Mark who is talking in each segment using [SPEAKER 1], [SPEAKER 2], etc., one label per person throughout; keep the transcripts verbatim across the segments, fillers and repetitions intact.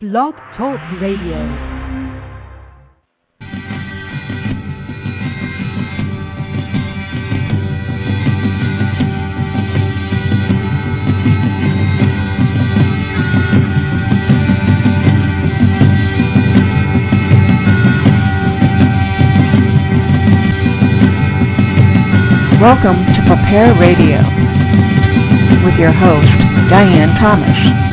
[SPEAKER 1] Blog Talk Radio.
[SPEAKER 2] Welcome to Prepare Radio with your host, Diane Thomas.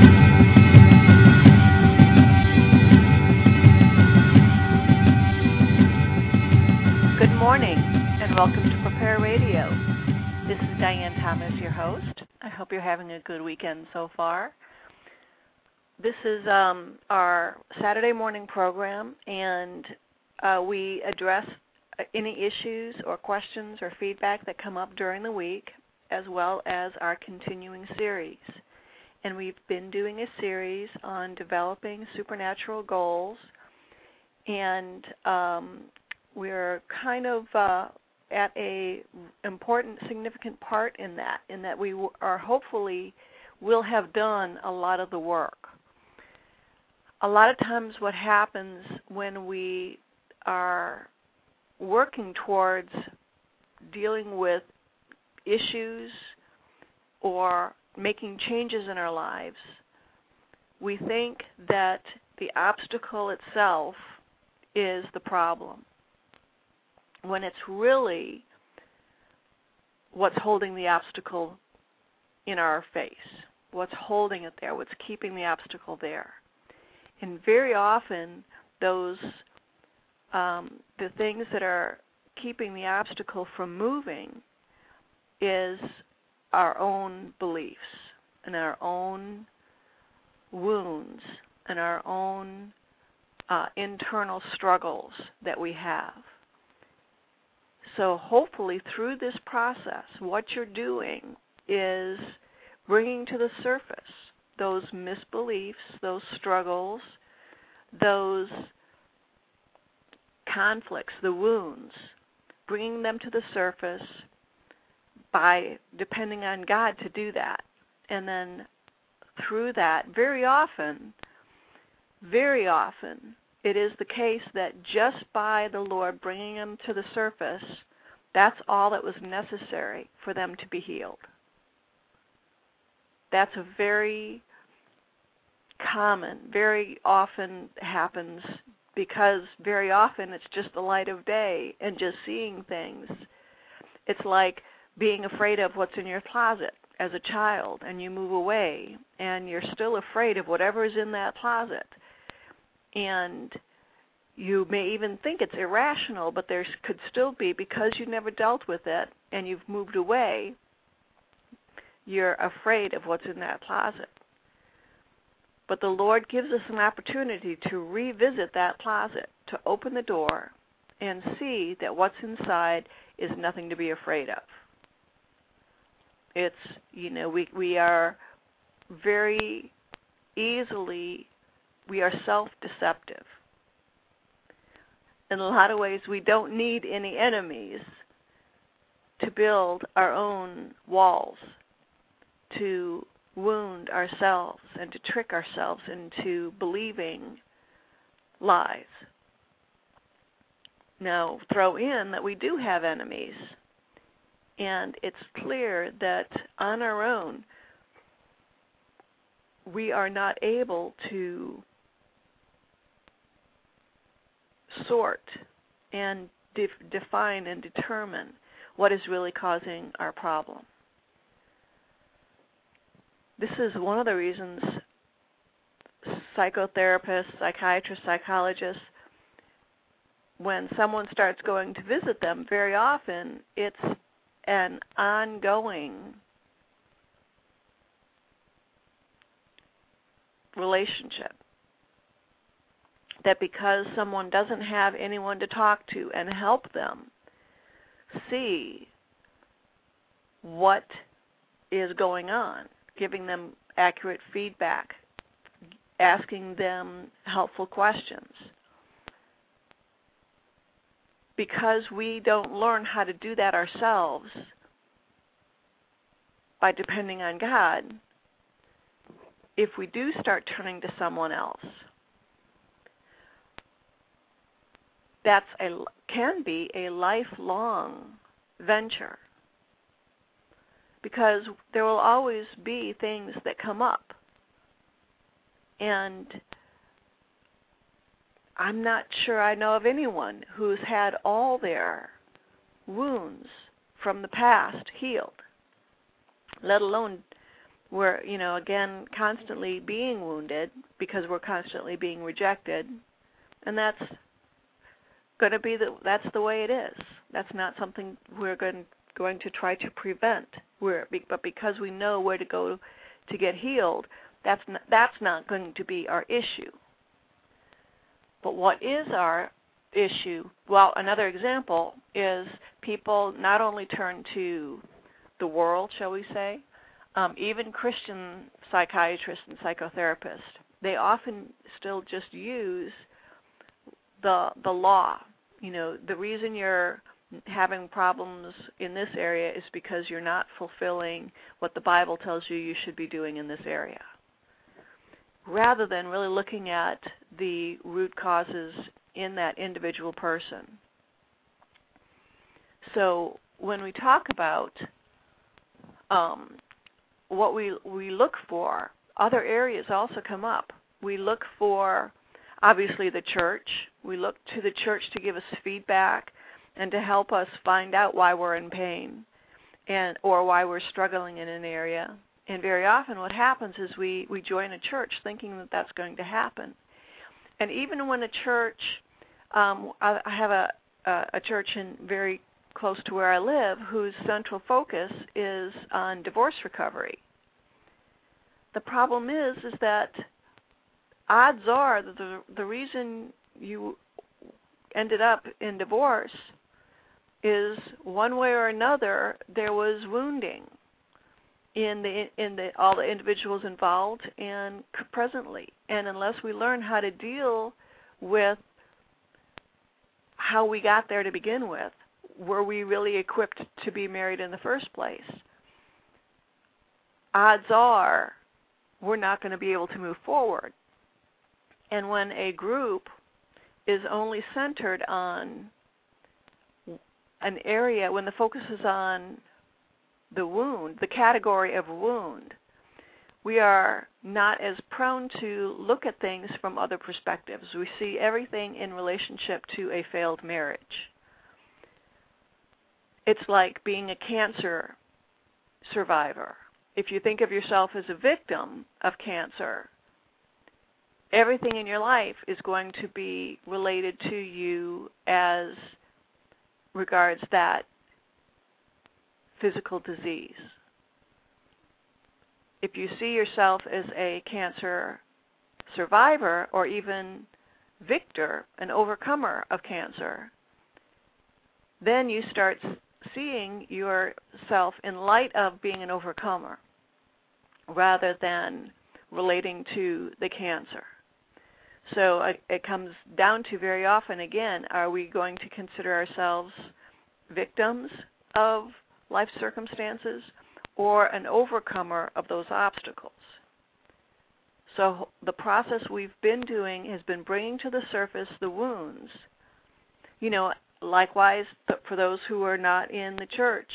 [SPEAKER 3] Good morning and welcome to Prepare Radio. This is Diane Thomas, your host. I hope you're having a good weekend so far. This is um, our Saturday morning program, and uh, we address any issues or questions or feedback that come up during the week, as well as our continuing series. And we've been doing a series on developing supernatural goals, and um, we're kind of uh, at a important, significant part in that, in that we are hopefully will have done a lot of the work. A lot of times what happens when we are working towards dealing with issues or making changes in our lives, we think that the obstacle itself is the problem, when it's really what's holding the obstacle in our face, what's holding it there, what's keeping the obstacle there. And very often those Um, the things that are keeping the obstacle from moving is our own beliefs and our own wounds and our own uh, internal struggles that we have. So hopefully through this process, what you're doing is bringing to the surface those misbeliefs, those struggles, those conflicts, the wounds, bringing them to the surface by depending on God to do that. And then through that, very often, very often, it is the case that just by the Lord bringing them to the surface, that's all that was necessary for them to be healed. That's a very common, very often happens, because very often it's just the light of day and just seeing things. It's like being afraid of what's in your closet as a child, and you move away, and you're still afraid of whatever is in that closet. And you may even think it's irrational, but there could still be, because you never dealt with it and you've moved away, you're afraid of what's in that closet. But the Lord gives us an opportunity to revisit that closet, to open the door and see that what's inside is nothing to be afraid of. It's, you know, we, we are very easily, we are self-deceptive. In a lot of ways, we don't need any enemies to build our own walls, to wound ourselves and to trick ourselves into believing lies. Now, throw in that we do have enemies, and it's clear that on our own we are not able to sort and def- define and determine what is really causing our problem. This is one of the reasons psychotherapists, psychiatrists, psychologists, when someone starts going to visit them, very often it's an ongoing relationship. That because someone doesn't have anyone to talk to and help them see what is going on, giving them accurate feedback, asking them helpful questions. Because we don't learn how to do that ourselves by depending on God, if we do start turning to someone else, that's a, can be a lifelong venture, because there will always be things that come up. And I'm not sure I know of anyone who's had all their wounds from the past healed, let alone we're, you know, again, constantly being wounded because we're constantly being rejected. And that's going to be the, that's the way it is. That's not something we're going, going to try to prevent. We're, but because we know where to go to get healed, that's not, that's not going to be our issue. But what is our issue? Well, another example is people not only turn to the world, shall we say, um, even Christian psychiatrists and psychotherapists, they often still just use the the law. You know, the reason you're having problems in this area is because you're not fulfilling what the Bible tells you you should be doing in this area, rather than really looking at the root causes in that individual person. So when we talk about um, what we we look for, other areas also come up. We look for, obviously, the church. We look to the church to give us feedback and to help us find out why we're in pain and or why we're struggling in an area. And very often what happens is we, we join a church thinking that that's going to happen. And even when a church, um, I, I have a, a, a church in very close to where I live whose central focus is on divorce recovery. The problem is, is that odds are that the, the reason you ended up in divorce is one way or another there was wounding in the in the all the individuals involved and presently. And unless we learn how to deal with how we got there to begin with, were we really equipped to be married in the first place, odds are we're not going to be able to move forward. And when a group is only centered on an area, when the focus is on the wound, the category of wound, we are not as prone to look at things from other perspectives. We see everything in relationship to a failed marriage. It's like being a cancer survivor. If you think of yourself as a victim of cancer, everything in your life is going to be related to you as regards that physical disease. If you see yourself as a cancer survivor or even victor, an overcomer of cancer, then you start seeing yourself in light of being an overcomer rather than relating to the cancer. So it, it comes down to very often, again, are we going to consider ourselves victims of life circumstances or an overcomer of those obstacles? So the process we've been doing has been bringing to the surface the wounds. You know, likewise, for those who are not in the church,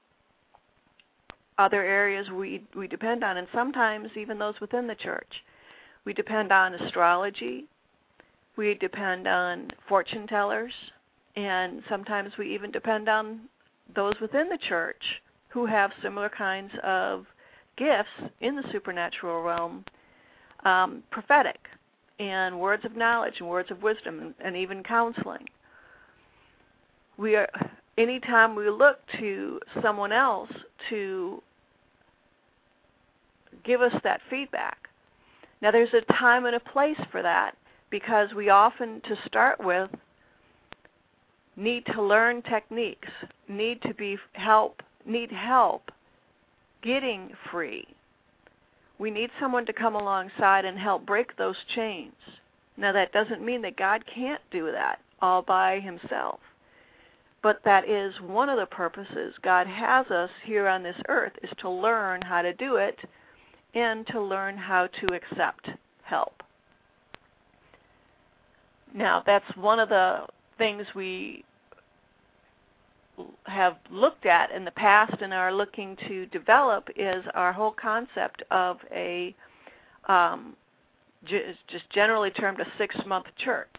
[SPEAKER 3] other areas we, we depend on, and sometimes even those within the church. We depend on astrology, we depend on fortune tellers, and sometimes we even depend on those within the church who have similar kinds of gifts in the supernatural realm, um, prophetic, and words of knowledge and words of wisdom, and, and even counseling. We are, anytime we look to someone else to give us that feedback. Now, there's a time and a place for that, because we often, to start with, need to learn techniques, need to be help, need help getting free. We need someone to come alongside and help break those chains. Now, that doesn't mean that God can't do that all by himself, but that is one of the purposes God has us here on this earth, is to learn how to do it and to learn how to accept help. Now, that's one of the things we have looked at in the past and are looking to develop is our whole concept of a um, just generally termed a six-month church.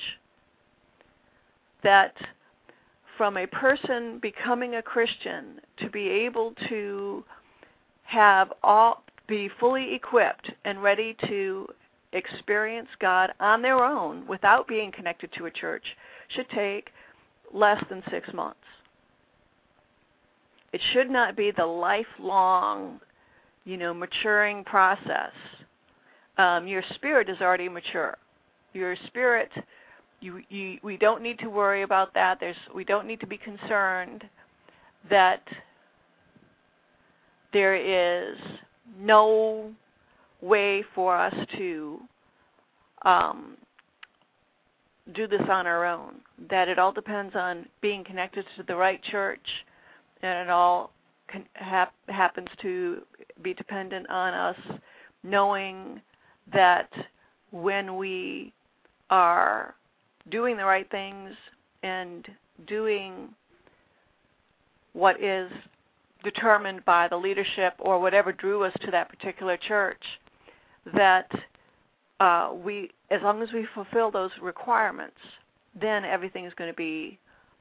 [SPEAKER 3] That from a person becoming a Christian to be able to have all be fully equipped and ready to experience God on their own without being connected to a church should take less than six months. It should not be the lifelong, you know, maturing process. Um, your spirit is already mature. Your spirit, you, you, we don't need to worry about that. There's, we don't need to be concerned that there is no way for us to um, do this on our own. That it all depends on being connected to the right church, and it all can hap- happens to be dependent on us knowing that when we are doing the right things and doing what is determined by the leadership or whatever drew us to that particular church, that uh, we, as long as we fulfill those requirements, then everything is going to be,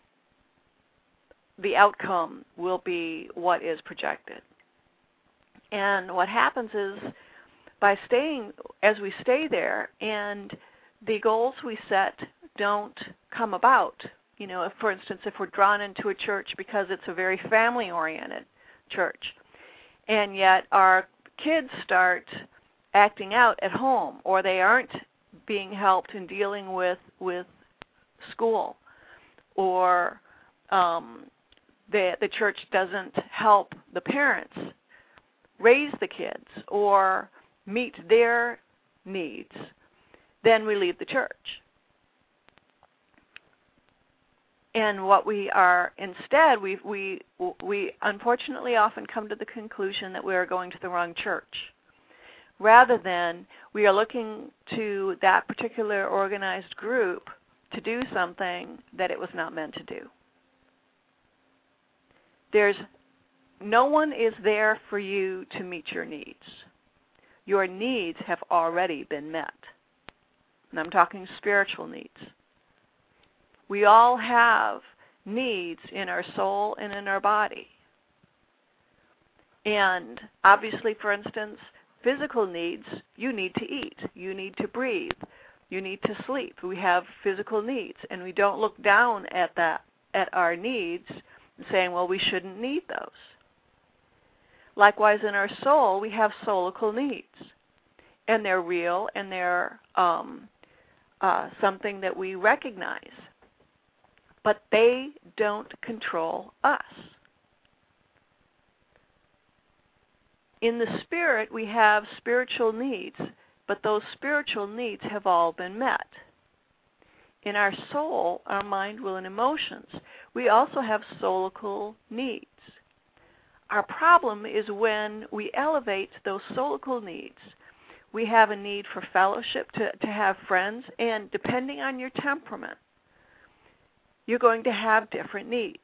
[SPEAKER 3] the outcome will be what is projected. And what happens is, by staying, as we stay there, and the goals we set don't come about. You know, if, for instance, if we're drawn into a church because it's a very family-oriented church, and yet our kids start acting out at home, or they aren't being helped in dealing with with school, or um, the the church doesn't help the parents raise the kids or meet their needs, then we leave the church. And what we are instead, we we we unfortunately often come to the conclusion that we are going to the wrong church, rather than we are looking to that particular organized group to do something that it was not meant to do. There's no one is there for you to meet your needs. Your needs have already been met. And I'm talking spiritual needs. We all have needs in our soul and in our body. And obviously, for instance, physical needs, you need to eat, you need to breathe, you need to sleep. We have physical needs, and we don't look down at that, at our needs and saying, well, we shouldn't need those. Likewise, in our soul, we have soulical needs, and they're real, and they're um, uh, something that we recognize. But they don't control us. In the spirit, we have spiritual needs, but those spiritual needs have all been met. In our soul, our mind, will, and emotions, we also have soulical needs. Our problem is when we elevate those soulical needs. We have a need for fellowship, to, to have friends, and depending on your temperament, you're going to have different needs.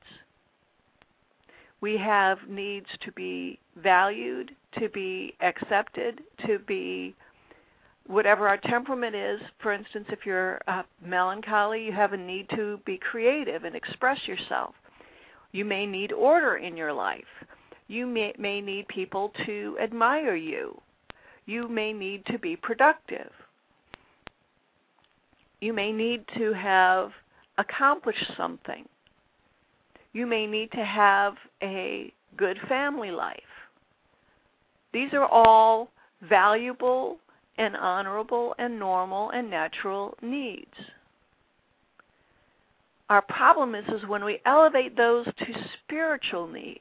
[SPEAKER 3] We have needs to be valued, to be accepted, to be whatever our temperament is. For instance, if you're uh, melancholy, you have a need to be creative and express yourself. You may need order in your life. You may, may need people to admire you. You may need to be productive. You may need to have accomplished something. You may need to have a good family life. These are all valuable and honorable and normal and natural needs. Our problem is, is when we elevate those to spiritual needs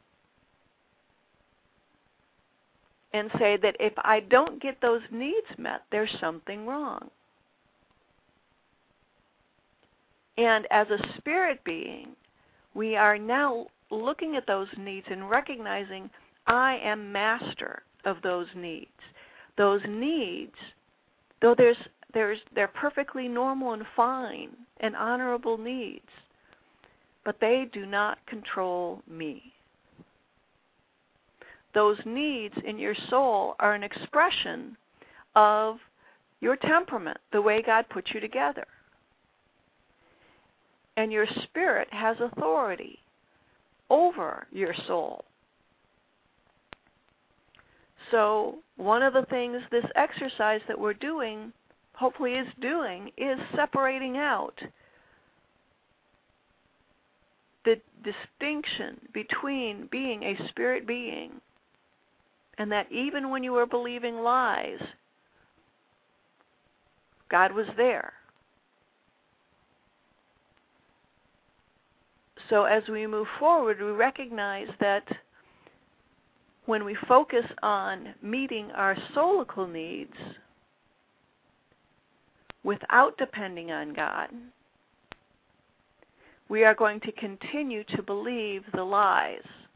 [SPEAKER 3] and say that if I don't get those needs met, there's something wrong. And as a spirit being, we are now looking at those needs and recognizing I am master of those needs. those needs, though there's there's they're perfectly normal and fine and honorable needs, but they do not control me. Those needs in your soul are an expression of your temperament, the way God put you together. And your spirit has authority over your soul. So one of the things this exercise that we're doing, hopefully is doing, is separating out the distinction between being a spirit being and that even when you were believing lies, God was there. So as we move forward, we recognize that when we focus on meeting our soulical needs without depending on God, we are going to continue to believe the lies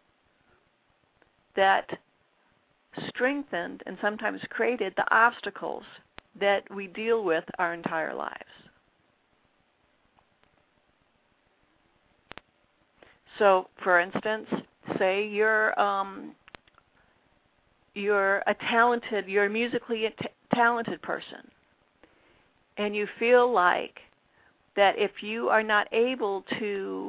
[SPEAKER 3] that strengthened and sometimes created the obstacles that we deal with our entire lives. So, for instance, say you're um, you're a talented, you're a musically t- talented person, and you feel like that if you are not able to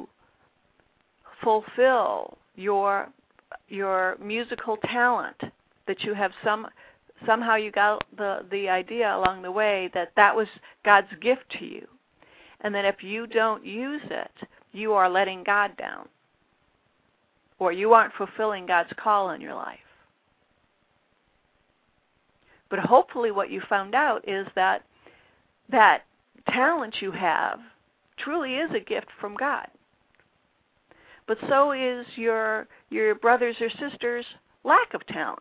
[SPEAKER 3] fulfill your your musical talent, that you have some somehow you got the the idea along the way that that was God's gift to you, and that if you don't use it, you are letting God down, or you aren't fulfilling God's call on your life. But hopefully what you found out is that that talent you have truly is a gift from God. But so is your your brothers or sisters' lack of talent.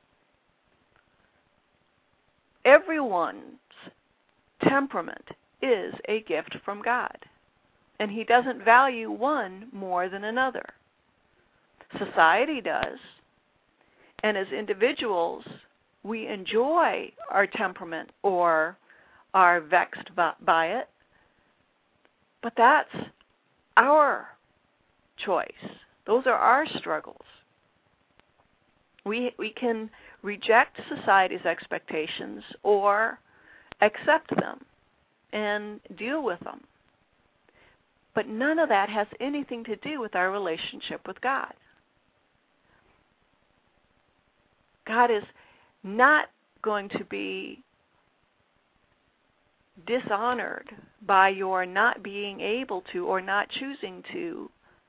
[SPEAKER 3] Everyone's temperament is a gift from God, and He doesn't value one more than another. Society does, and as individuals, we enjoy our temperament or are vexed by it, but that's our choice. Those are our struggles. We we can reject society's expectations or accept them and deal with them. But none of that has anything to do with our relationship with God. God is not going to be dishonored by your not being able to or not choosing to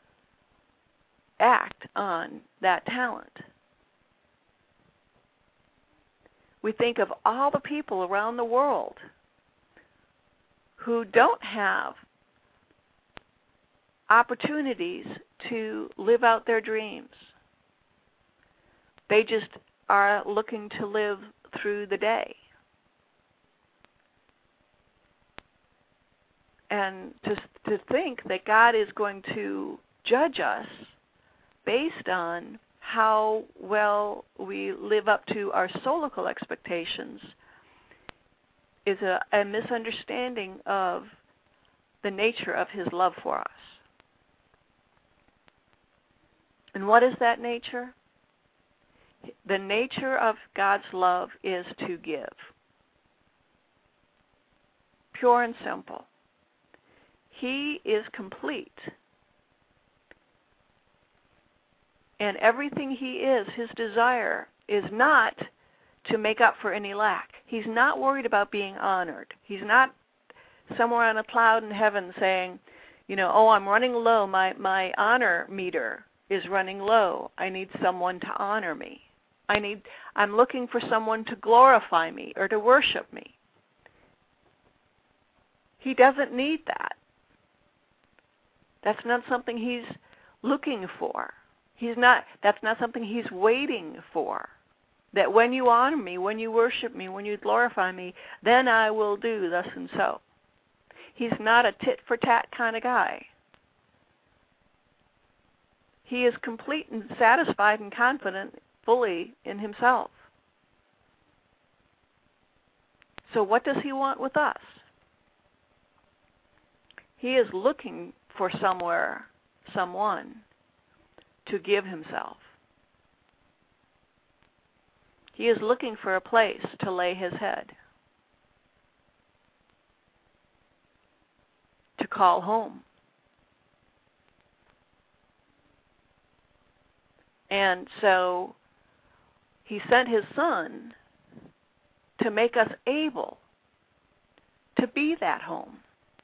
[SPEAKER 3] act on that talent. We think of all the people around the world who don't have opportunities to live out their dreams. They just are looking to live through the day. And to, to think that God is going to judge us based on how well we live up to our soulical expectations is a, a misunderstanding of the nature of His love for us. And what is that nature? The nature of God's love is to give. Pure and simple. He is complete. And everything He is, His desire, is not to make up for any lack. He's not worried about being honored. He's not somewhere on a cloud in heaven saying, you know, oh, I'm running low. My, my honor meter is running low. I need someone to honor me. I need, I'm looking for someone to glorify me or to worship me. He doesn't need that. That's not something He's looking for. He's not, that's not something He's waiting for. That when you honor me, when you worship me, when you glorify me, then I will do thus and so. He's not a tit-for-tat kind of guy. He is complete and satisfied and confident fully in Himself. So what does he want with us? He is looking for somewhere, someone, to give himself. He is looking for a place to lay his head, to call home. And so he sent his Son to make us able to be that home,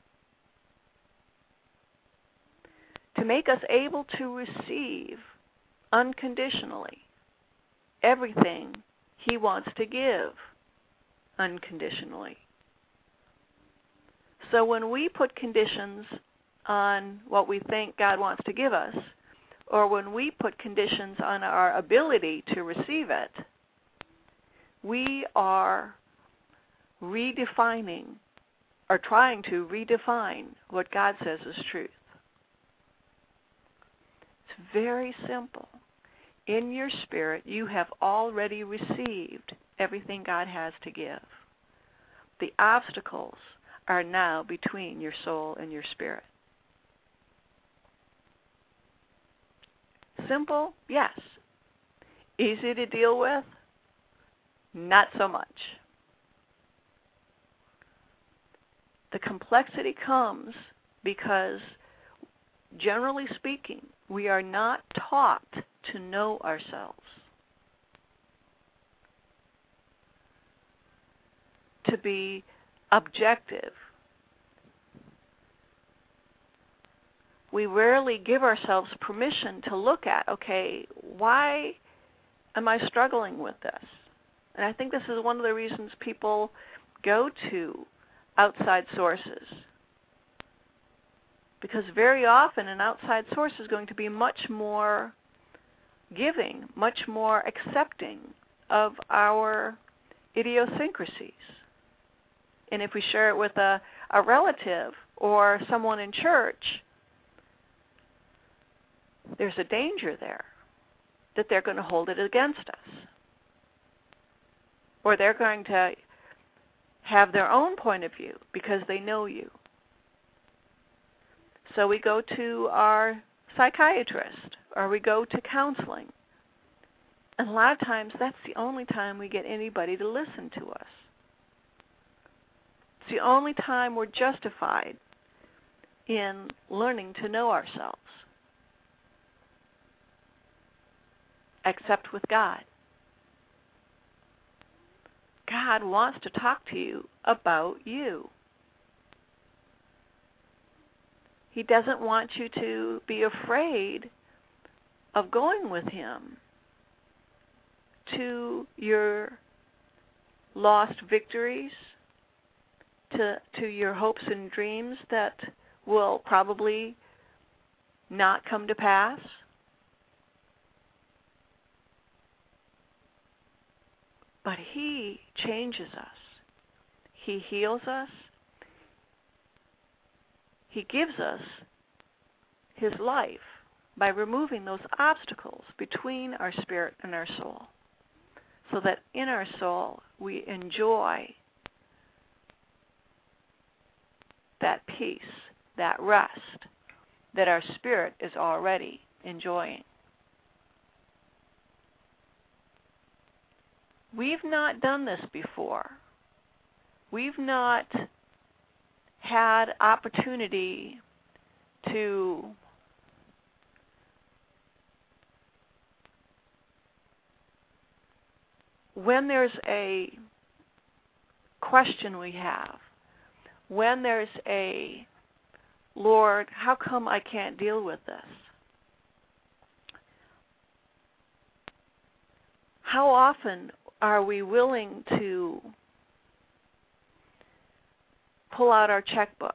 [SPEAKER 3] to make us able to receive unconditionally everything he wants to give unconditionally. So when we put conditions on what we think God wants to give us, or when we put conditions on our ability to receive it, we are redefining or trying to redefine what God says is truth. It's very simple. In your spirit, you have already received everything God has to give. The obstacles are now between your soul and your spirit. Simple? Yes. Easy to deal with? Not so much. The complexity comes because, generally speaking, we are not taught to know ourselves, to be objective. We rarely give ourselves permission to look at, okay, why am I struggling with this? And I think this is one of the reasons people go to outside sources. Because very often an outside source is going to be much more giving, much more accepting of our idiosyncrasies. And if we share it with a, a relative or someone in church, there's a danger there that they're going to hold it against us. Or they're going to have their own point of view because they know you. So we go to our psychiatrist or we go to counseling. And a lot of times that's the only time we get anybody to listen to us. It's the only time we're justified in learning to know ourselves. Except with God. God wants to talk to you about you. He doesn't want you to be afraid of going with him to your lost victories, to, to your hopes and dreams that will probably not come to pass. But he changes us. He heals us. He gives us his life by removing those obstacles between our spirit and our soul, so that in our soul we enjoy that peace, that rest that our spirit is already enjoying. We've not done this before. We've not had opportunity to when there's a question we have, when there's a, Lord, how come I can't deal with this? How often are we willing to pull out our checkbook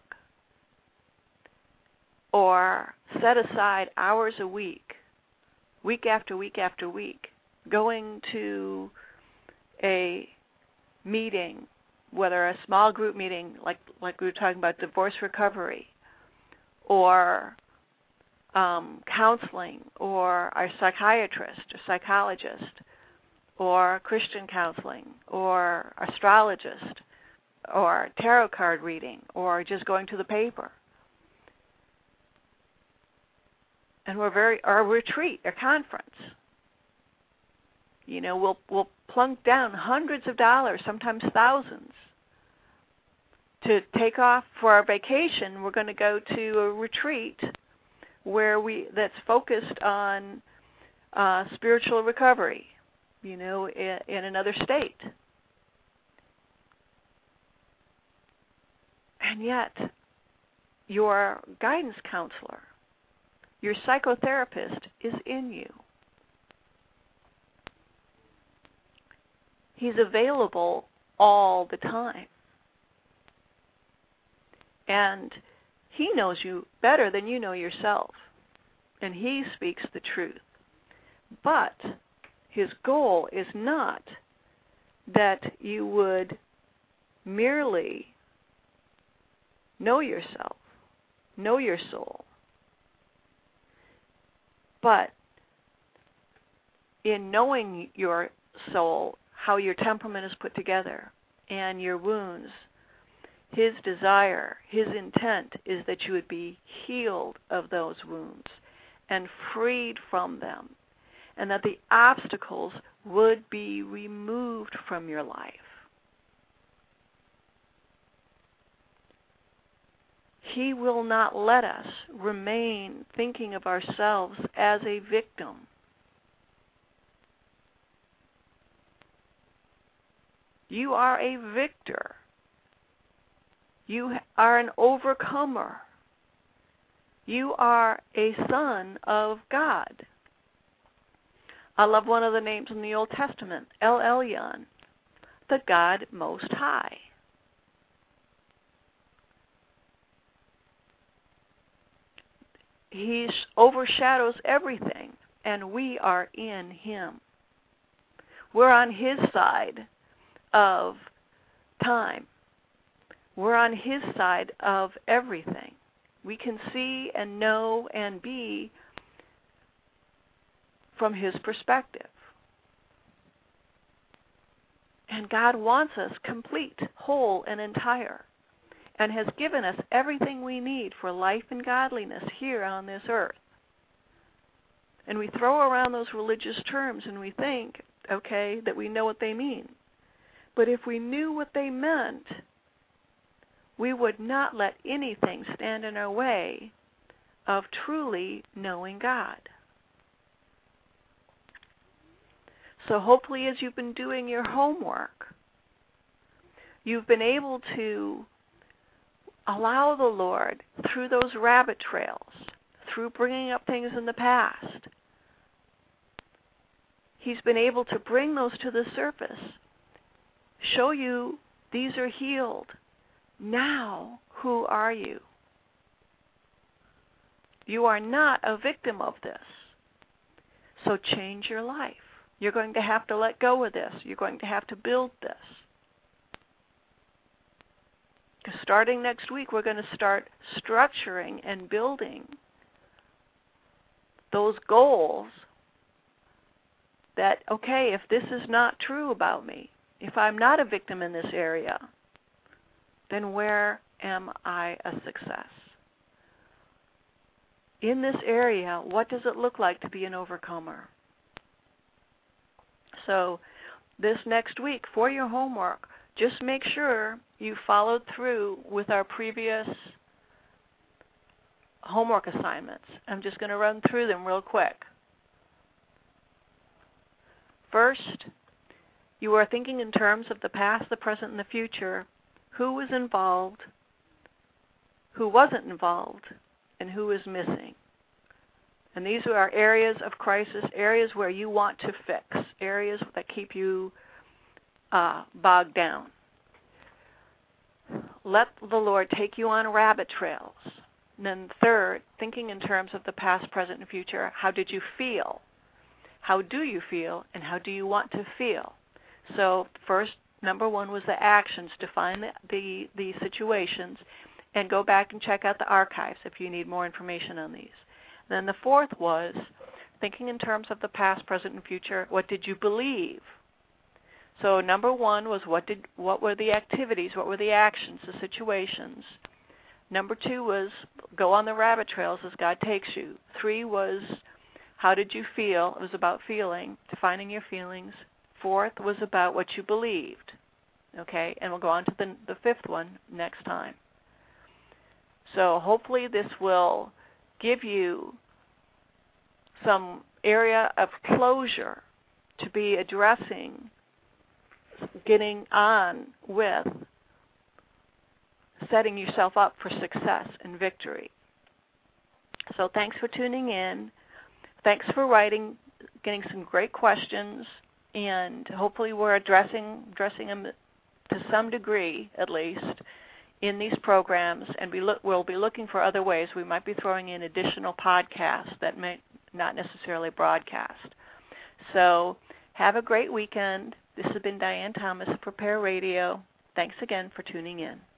[SPEAKER 3] or set aside hours a week, week after week after week, going to a meeting, whether a small group meeting like, like we were talking about divorce recovery, or um, counseling, or our psychiatrist or psychologist, or Christian counseling, or astrologist, or tarot card reading, or just going to the paper. And we're very, or a retreat, a conference. You know, we'll we'll plunk down hundreds of dollars, sometimes thousands, to take off for our vacation. We're going to go to a retreat where we that's focused on uh, spiritual recovery, you know, in, in another state. And yet, your guidance counselor, your psychotherapist is in you. He's available all the time. And he knows you better than you know yourself. And he speaks the truth. But his goal is not that you would merely know yourself, know your soul. But in knowing your soul, how your temperament is put together, and your wounds, his desire, his intent is that you would be healed of those wounds and freed from them, and that the obstacles would be removed from your life. He will not let us remain thinking of ourselves as a victim. You are a victor. You are an overcomer. You are a son of God. I love one of the names in the Old Testament, El Elyon, the God Most High. He overshadows everything, and we are in him. We're on his side of time. We're on his side of everything. We can see and know and be from his perspective. And God wants us complete, whole, and entire, and has given us everything we need for life and godliness here on this earth. And we throw around those religious terms and we think, okay, that we know what they mean. But if we knew what they meant, we would not let anything stand in our way of truly knowing God. So hopefully as you've been doing your homework, you've been able to allow the Lord, through those rabbit trails, through bringing up things in the past, he's been able to bring those to the surface, show you these are healed. Now, who are you? You are not a victim of this. So change your life. You're going to have to let go of this. You're going to have to build this. Because starting next week, we're going to start structuring and building those goals that, okay, if this is not true about me, if I'm not a victim in this area, then where am I a success? In this area, what does it look like to be an overcomer? So this next week, for your homework, just make sure you followed through with our previous homework assignments. I'm just going to run through them real quick. First, you are thinking in terms of the past, the present, and the future. Who was involved, who wasn't involved, and who is missing. And these are areas of crisis, areas where you want to fix, areas that keep you uh, bogged down. Let the Lord take you on rabbit trails. And then third, thinking in terms of the past, present, and future, how did you feel? How do you feel, and how do you want to feel? So first, number one was the actions, define the, the, the situations, and go back and check out the archives if you need more information on these. Then the fourth was thinking in terms of the past, present, and future. What did you believe? So number one was what did what were the activities, what were the actions, the situations. Number two was go on the rabbit trails as God takes you. Three was how did you feel? It was about feeling, defining your feelings. Fourth was about what you believed. Okay, and we'll go on to the, the fifth one next time. So hopefully this will give you some area of closure to be addressing, getting on with setting yourself up for success and victory. So thanks for tuning in. Thanks for writing, getting some great questions, and hopefully we're addressing addressing them to some degree, at least, in these programs, and we look, we'll be looking for other ways. We might be throwing in additional podcasts that may not necessarily broadcast. So have a great weekend. This has been Diane Thomas of Prepare Radio. Thanks again for tuning in.